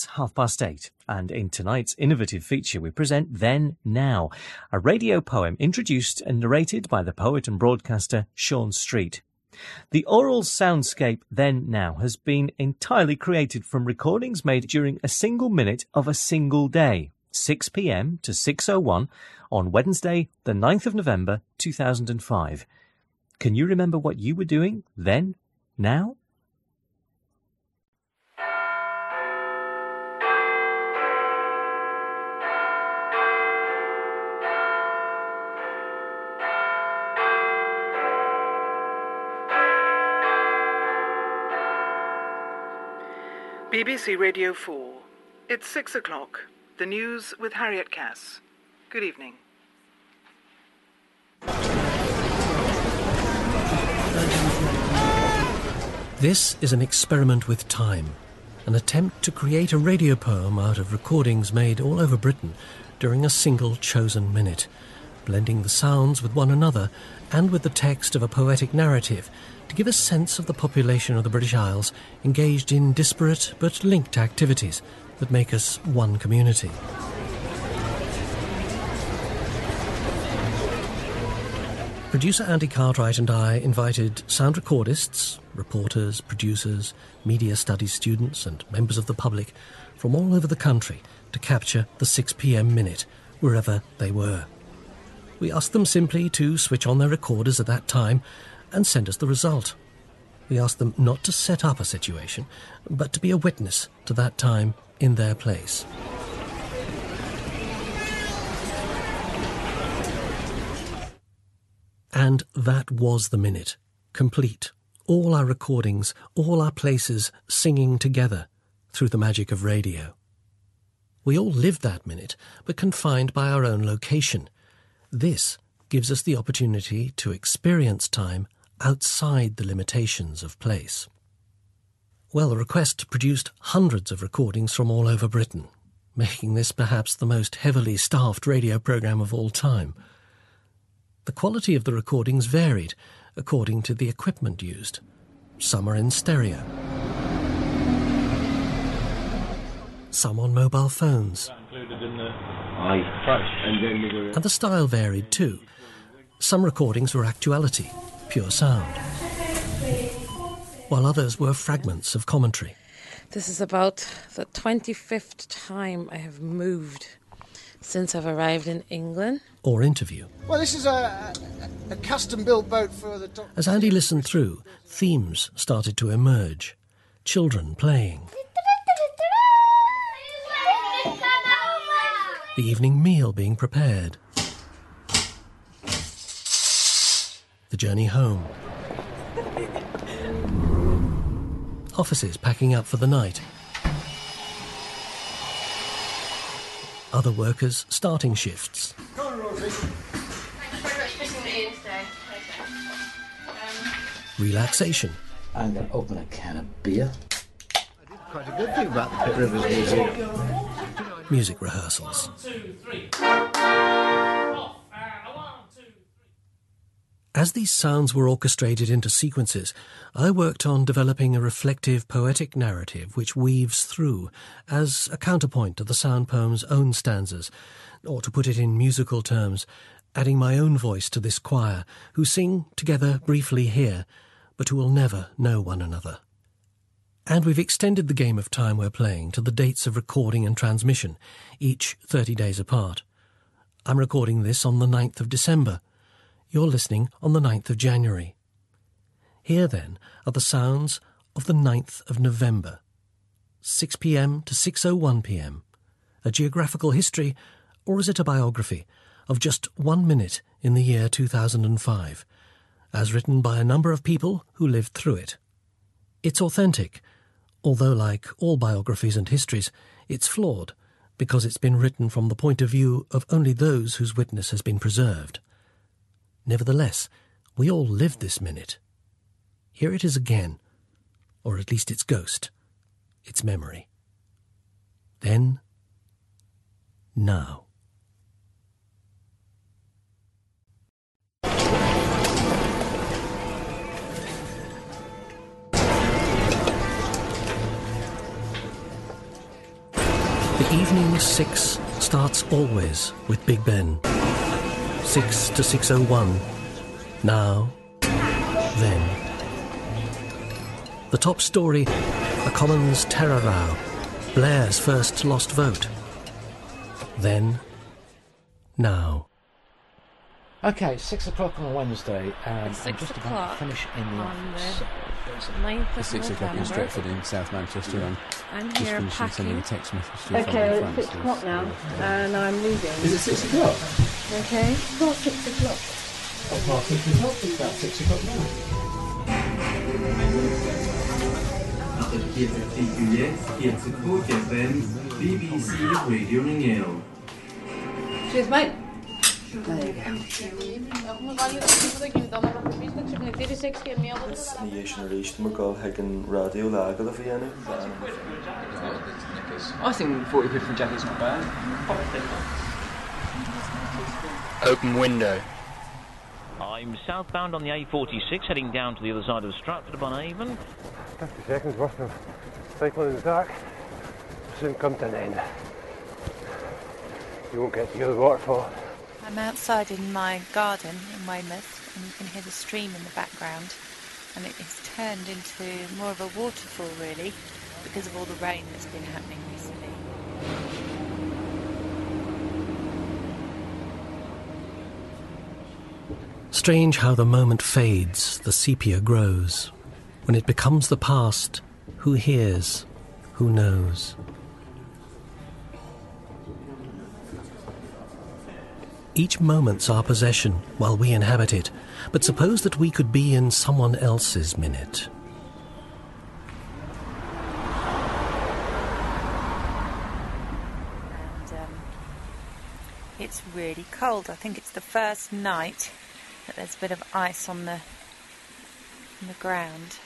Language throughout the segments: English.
8:30, and in tonight's innovative feature we present Then Now, a radio poem introduced and narrated by the poet and broadcaster Sean Street. The oral soundscape Then Now has been entirely created from recordings made during a single minute of a single day, 6 p.m. to 6:01 on Wednesday, the 9th of November 2005. Can you remember what you were doing then, now? BBC Radio 4. It's 6 o'clock. The news with Harriet Cass. Good evening. This is an experiment with time, an attempt to create a radio poem out of recordings made all over Britain during a single chosen minute, blending the sounds with one another and with the text of a poetic narrative to give a sense of the population of the British Isles engaged in disparate but linked activities that make us one community. Producer Andy Cartwright and I invited sound recordists, reporters, producers, media studies students and members of the public from all over the country to capture the 6 p.m. minute wherever they were. We asked them simply to switch on their recorders at that time and send us the result. We asked them not to set up a situation, but to be a witness to that time in their place. And that was the minute, complete. All our recordings, all our places singing together through the magic of radio. We all lived that minute, but confined by our own location. This gives us the opportunity to experience time outside the limitations of place. Well, the request produced hundreds of recordings from all over Britain, making this perhaps the most heavily staffed radio programme of all time. The quality of the recordings varied according to the equipment used. Some are in stereo, some on mobile phones, and the style varied too. Some recordings were actuality, pure sound, while others were fragments of commentary. This is about the 25th time I have moved since I've arrived in England. Or interview. Well, this is a custom-built boat for the doctor. As Andy listened through, themes started to emerge. Children playing. The evening meal being prepared. The journey home. Offices packing up for the night. Other workers starting shifts. Come on, Rosie. Thanks very much for listening in today. Relaxation. I'm going to open a can of beer. I did quite a good thing about the Pitt Rivers Museum. Music rehearsals. 1, 2, 3. As these sounds were orchestrated into sequences, I worked on developing a reflective poetic narrative which weaves through as a counterpoint to the sound poem's own stanzas, or to put it in musical terms, adding my own voice to this choir, who sing together briefly here, but who will never know one another. And we've extended the game of time we're playing to the dates of recording and transmission, each 30 days apart. I'm recording this on the 9th of December. You're listening on the 9th of January. Here, then, are the sounds of the 9th of November. 6 p.m. to 6:01 p.m. A geographical history, or is it a biography, of just 1 minute in the year 2005, as written by a number of people who lived through it. It's authentic, although like all biographies and histories, it's flawed, because it's been written from the point of view of only those whose witness has been preserved. Nevertheless, we all lived this minute. Here it is again, or at least its ghost, its memory. Then, now. The evening 6 starts always with Big Ben. 6 to 6:01. Now, then. The top story, the Commons terror row, Blair's first lost vote. Then, now. Okay, 6 o'clock on a Wednesday, and It's I'm 6 just about o'clock to finish in the on office. the 9th of 6 o'clock in November. Stretford in South Manchester. I'm Just here finishing sending a packing. text message to Okay, a it's 6 o'clock now, and I'm leaving. Is it 6 o'clock? Okay, it's not 6 o'clock. Past 6 o'clock? It's about 6 o'clock now. BBC Radio Ringel. Cheers, mate. radio lager of I think 40 quid for a jacket's not bad. Open window. I'm southbound on the A46, heading down to the other side of Stratford-upon-Avon. 50 seconds worth of cycling in the dark will soon come to an end. You won't get to the waterfall. I'm outside in my garden in Weymouth, and you can hear the stream in the background, and it has turned into more of a waterfall really because of all the rain that's been happening recently. Strange how the moment fades, the sepia grows. When it becomes the past, who hears, who knows? Each moment's our possession while we inhabit it, but suppose that we could be in someone else's minute. It's really cold. I think it's the first night that there's a bit of ice on the ground.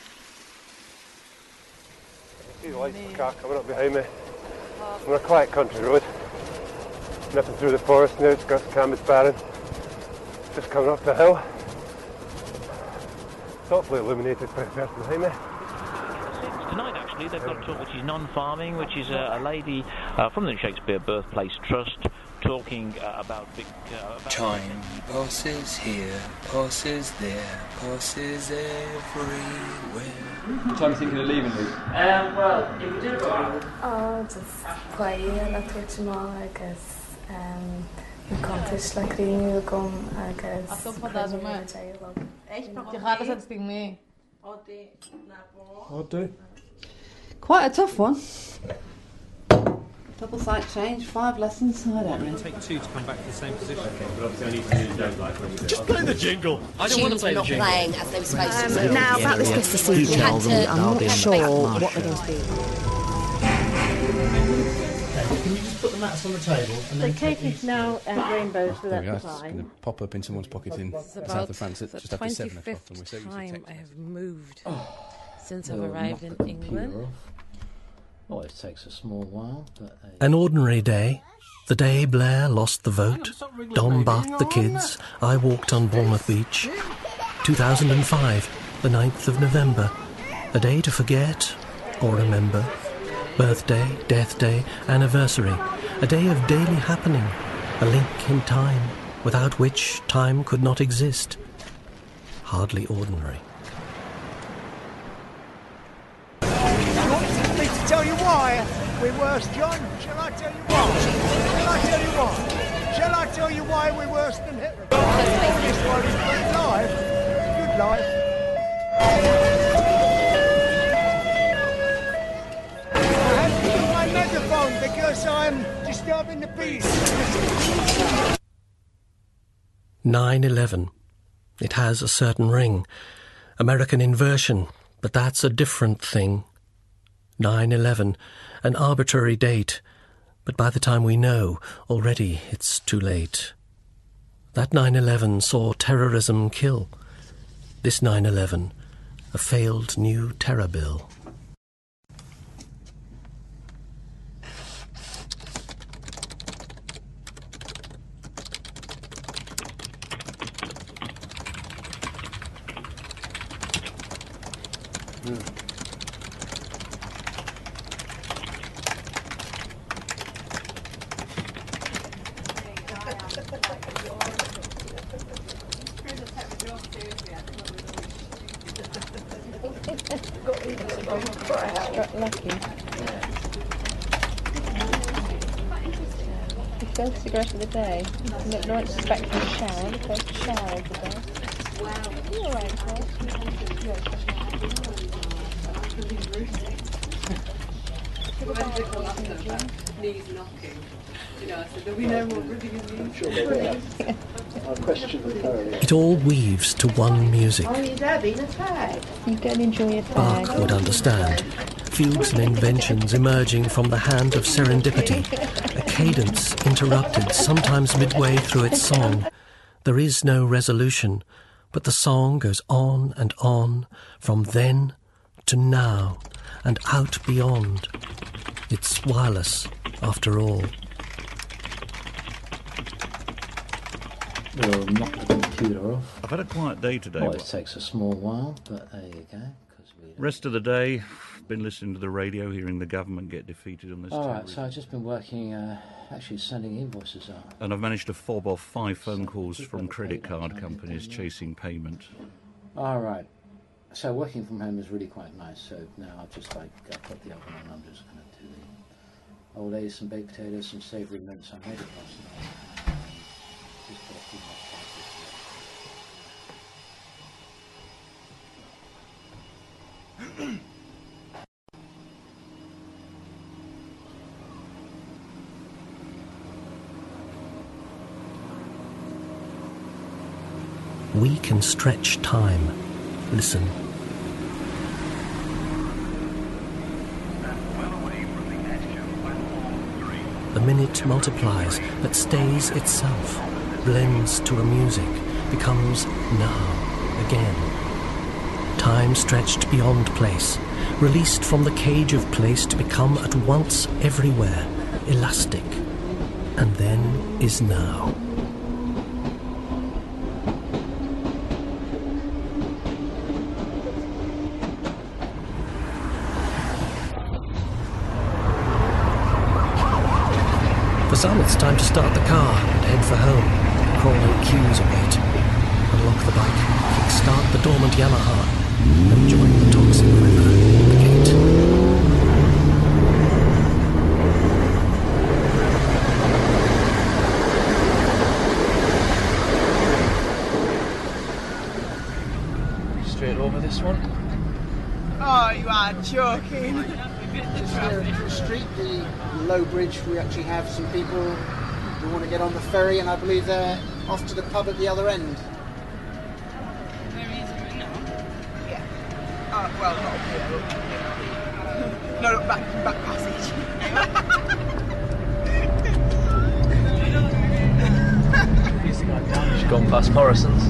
See the lights of the car coming up behind me. I'm on a quiet country road. Nipping through the forest now, it's got Cambridge Barren. Just coming up the hill. Thoughtfully illuminated by the person behind me. Tonight, actually, they've got a talk which is non-farming, which is a lady from the Shakespeare Birthplace Trust talking about big... Time passes here, passes there, passes everywhere. What time are you thinking of leaving, Luke? Well, if we do it just play a touch more, I guess. You contest like you come, I guess. Je gaat er zet mee. I'll do. Quite a tough one. Double sight change, 5 lessons. I don't know. Take 2 to come back to the same position. Okay, but obviously I need to use those like just play the jingle. I don't want to play the jingle. Playing as they were supposed to. Now about this Christmas season, I'm not sure what they're going to do. Can you just put the mats on the table? And the cake is now rainbows There without we are. the It's going vine. to pop up in someone's pocket in south of France at just after 7 o'clock. And we're so used to time text I have moved since Oh, I've arrived in England. Oh, it takes a small while, but... An ordinary day. The day Blair lost the vote. Dom bathed the kids. I walked on Bournemouth Beach. 2005, the 9th of November. A day to forget or remember. Birthday, death day, anniversary. A day of daily happening. A link in time, without which time could not exist. Hardly ordinary. Me to tell you why we're worse, John? Shall I tell you why? Shall I tell you why? Shall I tell you why we're worse than Hitler? This one is good life. Good life. I have to use my megaphone because I'm disturbing the peace. 9/11. It has a certain ring. American inversion, but that's a different thing. 9/11, an arbitrary date, but by the time we know, already it's too late. That 9/11 saw terrorism kill. This 9/11, a failed new terror bill. Lucky. First cigarette of the day. Not expecting a shower. The first shower of the day. Wow. You're all right, Paul. Knees knocking. You know, I said, there'll be no more breathing in these. I'll question them thoroughly. It all weaves to one music. Oh, you're having a fag. You go and enjoy your fag. Bach would understand. Fugues and inventions emerging from the hand of serendipity. A cadence interrupted, sometimes midway through its song. There is no resolution, but the song goes on and on, from then to now, and out beyond. It's wireless, after all. We'll knock the computer off. I've had a quiet day today. Well, it takes a small while, but there you go. Rest of the day, been listening to the radio, hearing the government get defeated on this. All right, so I've just been working, actually sending invoices out. And I've managed to fob off 5 phone calls from credit card companies chasing payment. All right. So working from home is really quite nice. So now I've got the oven on. I'm just going to do the old days, some baked potatoes, some savoury mince. I made it last night. Just got a few more We can stretch time. Listen. The minute multiplies, but stays itself, blends to a music, becomes now, again. Time stretched beyond place, released from the cage of place to become at once everywhere, elastic, and then is now. For some, it's time to start the car and head for home. Crawling queues await. Unlock the bike, kickstart the dormant Yamaha, and join the toxic river at the gate. Straight over this one. Oh, you are joking. Just here at the street, the low bridge, we actually have some people who want to get on the ferry, and I believe they're off to the pub at the other end. Yeah. Well, not here. No, back passage. She's gone past Morrison's.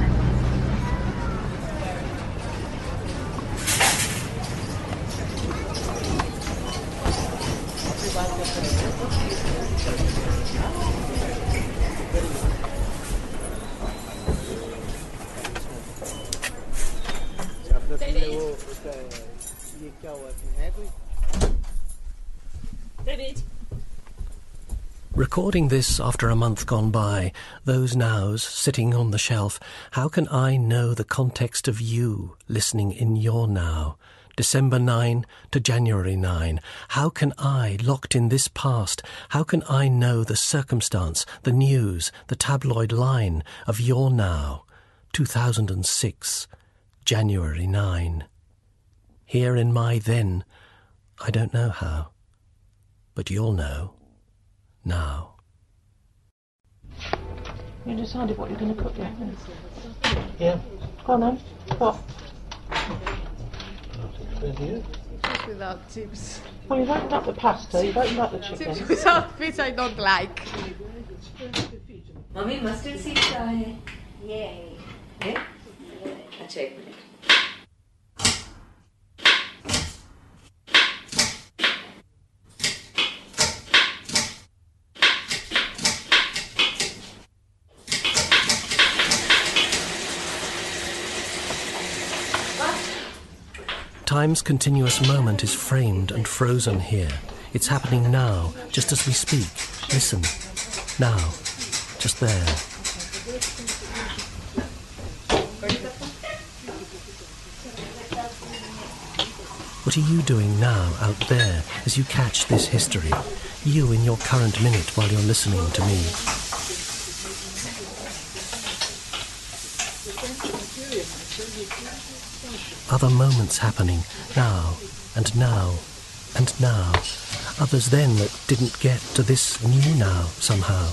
David. Recording this after a month gone by, those nows sitting on the shelf, how can I know the context of you listening in your now? December 9 to January 9. How can I, locked in this past, how can I know the circumstance, the news, the tabloid line of your now? 2006, January 9. Here in my then, I don't know how, but you'll know now. You decided what you're going to cook, yeah? Yeah. Go on then. What? Fish without tips. Well, you've opened up the pasta, you've opened up the chicken. Tips without fish I don't like. Mommy, mustard seeds are... Yay. Yeah? I'll check a minute. Time's continuous moment is framed and frozen here. It's happening now, just as we speak. Listen. Now. just there. What are you doing now out there as you catch this history? You in your current minute while you're listening to me. Other moments happening now and now and now. Others then that didn't get to this new now somehow.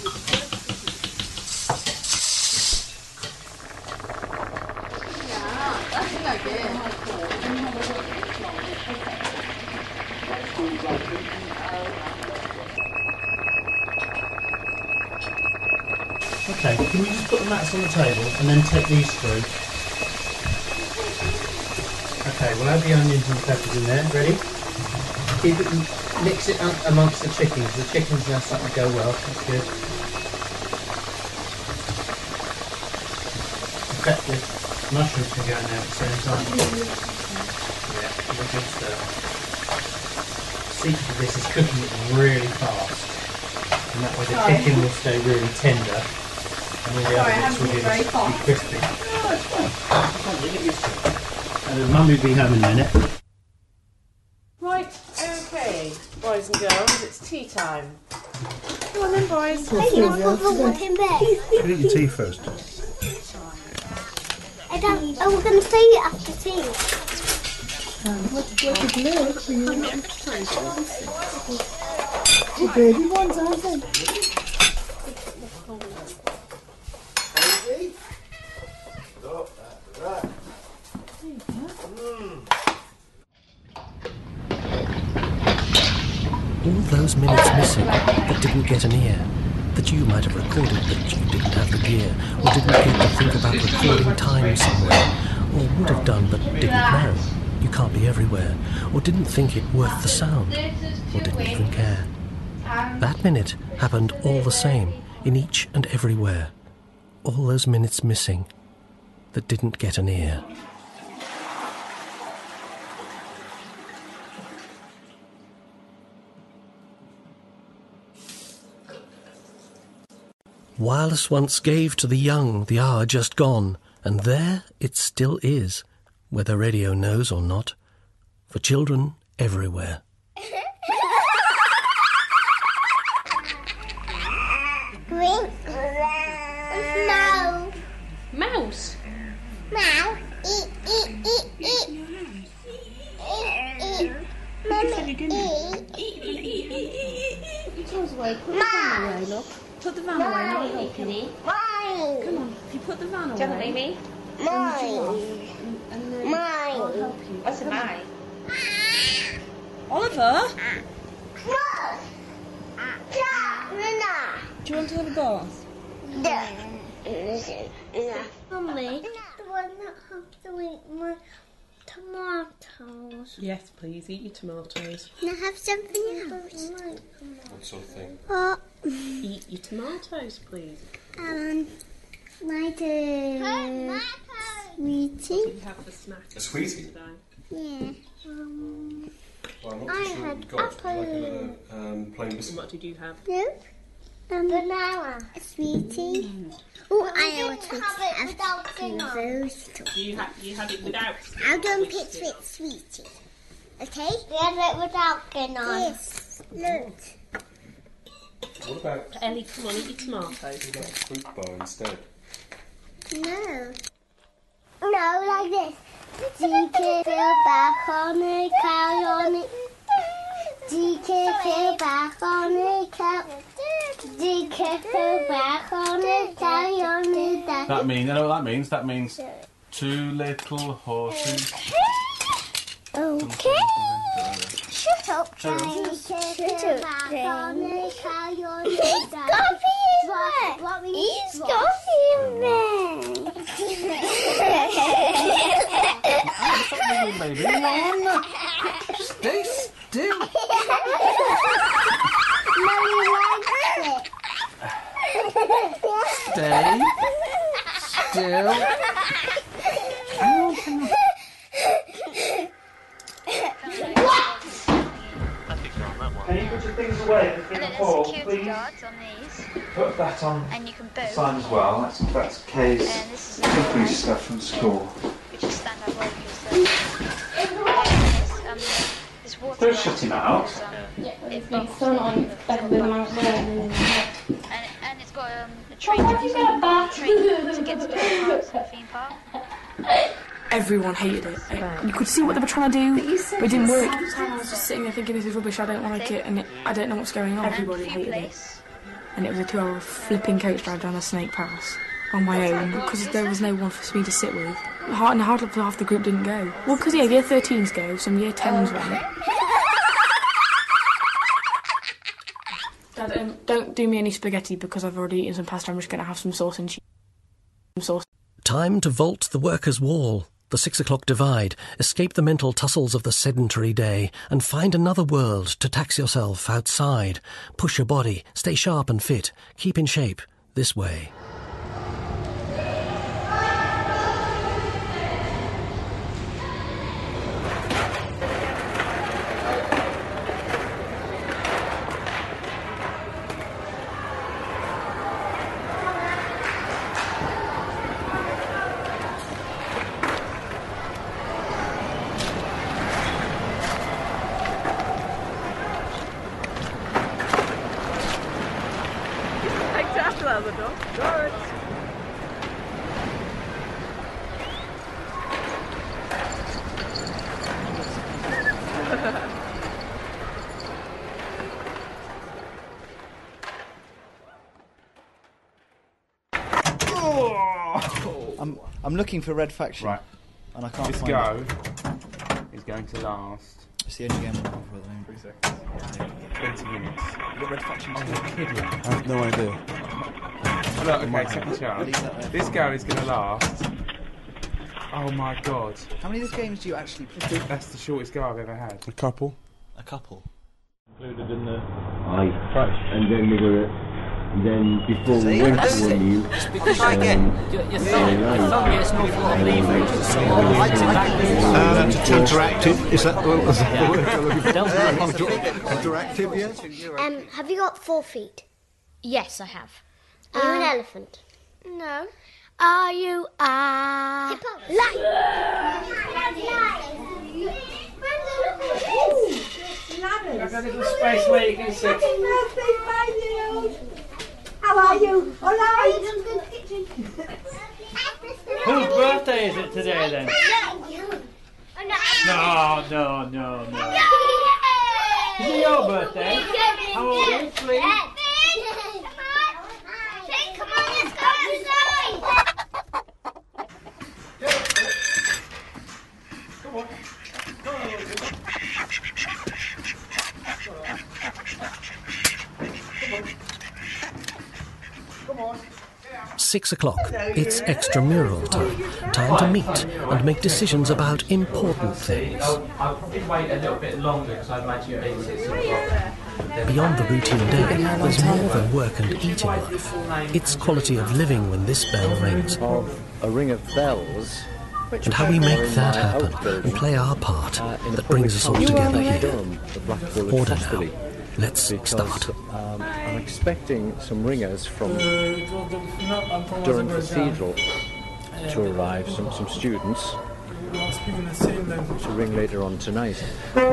Okay, can you just put the mats on the table and then take these through? Okay, we'll add the onions and peppers in there. Ready? Keep it, mix it amongst the chickens. The chickens now starting to go well. That's good. In fact, the mushrooms can go in there at the same time. Yeah, give a good stir. The secret of this is cooking it really fast, and that way the chicken will stay really tender. And all the other bits will be crispy. And Mummy will be home in a minute. Right, okay, boys and girls, it's tea time. Come on then, boys. Should eat your tea first. We're going to say it after tea. The baby ones, aren't they? All those minutes missing that didn't get an ear, that you might have recorded but you didn't have the gear, or didn't get to think about recording time somewhere, or would have done but didn't know. You can't be everywhere, or didn't think it worth the sound, or didn't even care. That minute happened all the same, in each and everywhere. All those minutes missing that didn't get an ear. Wireless once gave to the young the hour just gone, and there it still is, whether radio knows or not, for children everywhere. No. Mouse. Mouse. Eat, eat, eat, eat. Eat, Mummy, eat. Put the van away, look. Put the van away, not help you. Mine. Come on, if you put the van away. Don't leave me. Mine. Mine. I'll help you. What's a mine? Oliver? Do you want to have a bath? No. Mummy, the one that has to eat my tomatoes. Yes, please, eat your tomatoes. Can I have something else? What sort of thing? Eat your tomatoes, please. My sweetie. What did you have for snacks? A sweetie? Yeah. Well, I'm not I too sure had what you got. Would you like apple. a plain biscuit? What did you have? No. Banana. A sweetie. Oh, I want to have two of those. You had it without. I'll go and pick it sweetie. Okay? You have it without skin on. Yes. Look. What about Ellie, come on, eat your tomatoes. what about a fruit bar instead? No. No, like this. DK feel back on it, carry on it. DK feel back on it, DK feel back on it, carry on it. That means, you know what that means? That means two little horses. Okay. Shut up, Jane. Shut up, Jane. He's got He's got Stop moving, baby. Come on. Stay still. Mummy likes it. Stay still. Can you put your things away before you fall, please? please. Darts on these. Put that on And you can the both. sign as well. That's Kay's And this is cookery stuff from school. Which is stand up because this water. Don't shut him out. It bubbles on and it's got a train to get to different parts of the theme park. Everyone hated it. You could see what they were trying to do, but it didn't work. I was just sitting there thinking, this is rubbish, I don't like it, and I don't know what's going on. Everybody hated it. And it was a 2-hour flipping coach drive down a Snake Pass on my own, because there was no one for me to sit with. And hardly half the group didn't go. Well, because, yeah, year 13s go, some year 10s went. Dad, don't do me any spaghetti, because I've already eaten some pasta. I'm just going to have some sauce and cheese. Time to vault the workers' wall, the 6 o'clock divide, escape the mental tussles of the sedentary day, and find another world to tax yourself outside. Push your body, stay sharp and fit, keep in shape, this way. I'm looking for Red Faction. Right. And I can't this find go is going to last. It's the only game I'm looking for at the moment. 3 seconds. 20 minutes. You got Red Faction? Oh, you're kidding. I have no idea. Oh, look, okay, second chance. This go is going to last. Oh my god. How many of these games do you actually play? That's the shortest go I've ever had. A couple. A couple? Included in the... Aye. And then we got it. Then before we went to one you... Try again. Your thumb gets an awful lot of leverage. Interactive, is that the word you're looking for? Interactive, yes? Have you got 4 feet? Yes, I have. Are you an elephant? No. Are you a... Hippo. There's a little space where you can sit. How are you? All right. Whose birthday is it today then? No. Is it your birthday? How old are you, please? Come on, let's go outside. Come on. 6 o'clock. It's extramural time. Time to meet and make decisions about important things. I'll probably wait a little bit longer because I imagine being 6 o'clock. Beyond the routine day, there's more than work and eat in life. It's quality of living when this bell rings. Of a ring of bells. And how we make that happen and play our part that brings us all together here. Order now. Let's start. I'm expecting some ringers from Durham Cathedral to arrive, some students to ring later on tonight.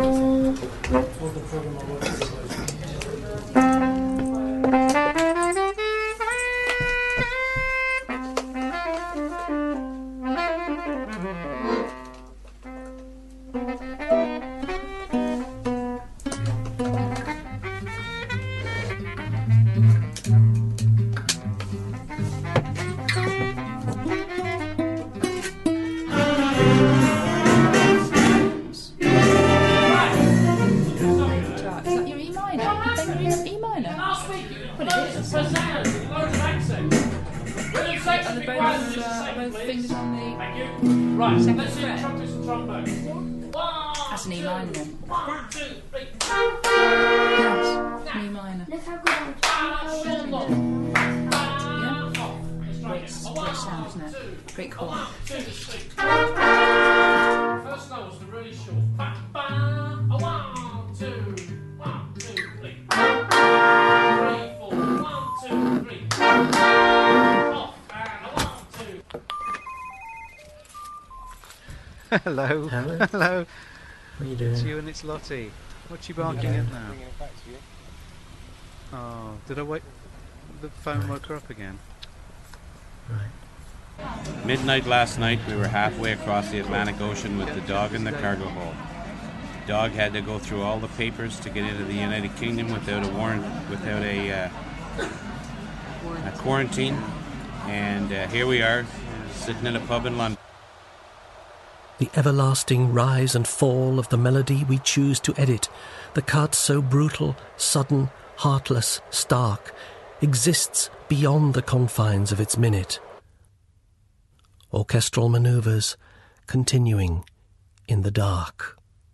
That's an E minor then. 1, 2, 3. Yes, E minor. Look how good I'm doing. Great sound, isn't it? Great chord. First note was really short. 1, 2, 1, 2, 3. 3. Hello. Hello. Hello. What are you doing? It's you and it's Lottie. What you barking at now? Oh, did I wake... The phone woke her up again. Midnight last night, we were halfway across the Atlantic Ocean with the dog in the cargo hold. The dog had to go through all the papers to get into the United Kingdom without a warrant, without a quarantine. And here we are, sitting in a pub in London. The everlasting rise and fall of the melody we choose to edit, the cut so brutal, sudden, heartless, stark, exists beyond the confines of its minute. Orchestral manoeuvres continuing in the dark.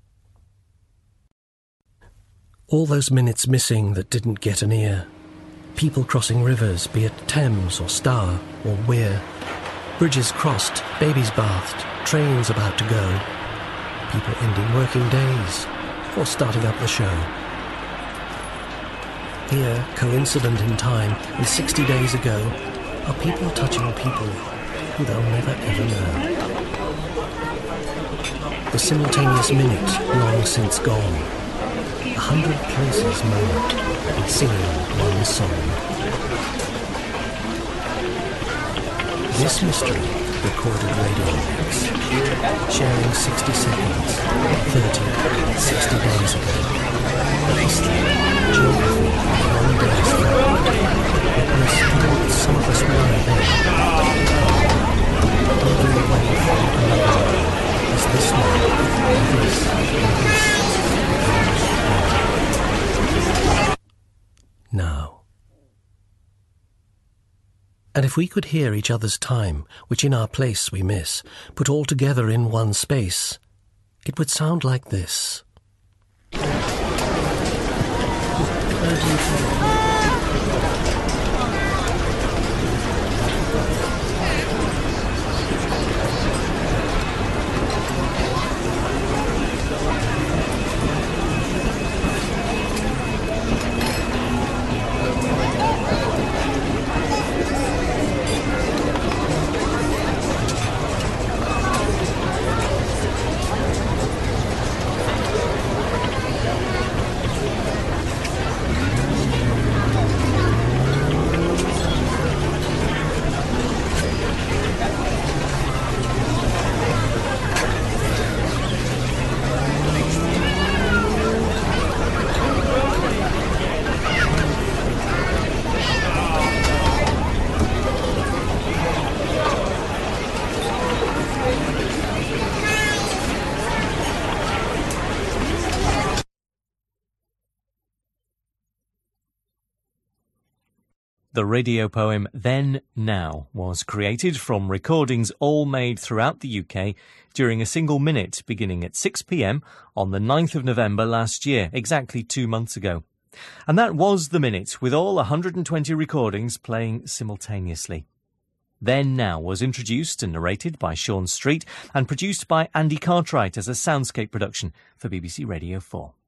All those minutes missing that didn't get an ear. People crossing rivers, be it Thames or Stour or Wear. Bridges crossed, babies bathed, trains about to go. People ending working days or starting up the show. Here, coincident in time, and 60 days ago, are people touching people who they'll never ever know. The simultaneous minute long since gone. 100 places more, and singing one song. This mystery, recorded radio mix, sharing 60 seconds, 30, 60 days ago. History, geography, one day's fragment. Witness even what some of us were then. Moving away from another. Is this one, and this, and this. Now. And if we could hear each other's time, which in our place we miss, put all together in one space, it would sound like this. The radio poem Then Now was created from recordings all made throughout the UK during a single minute beginning at 6 p.m. on the 9th of November last year, exactly 2 months ago. And that was the minute, with all 120 recordings playing simultaneously. Then Now was introduced and narrated by Sean Street and produced by Andy Cartwright as a soundscape production for BBC Radio 4.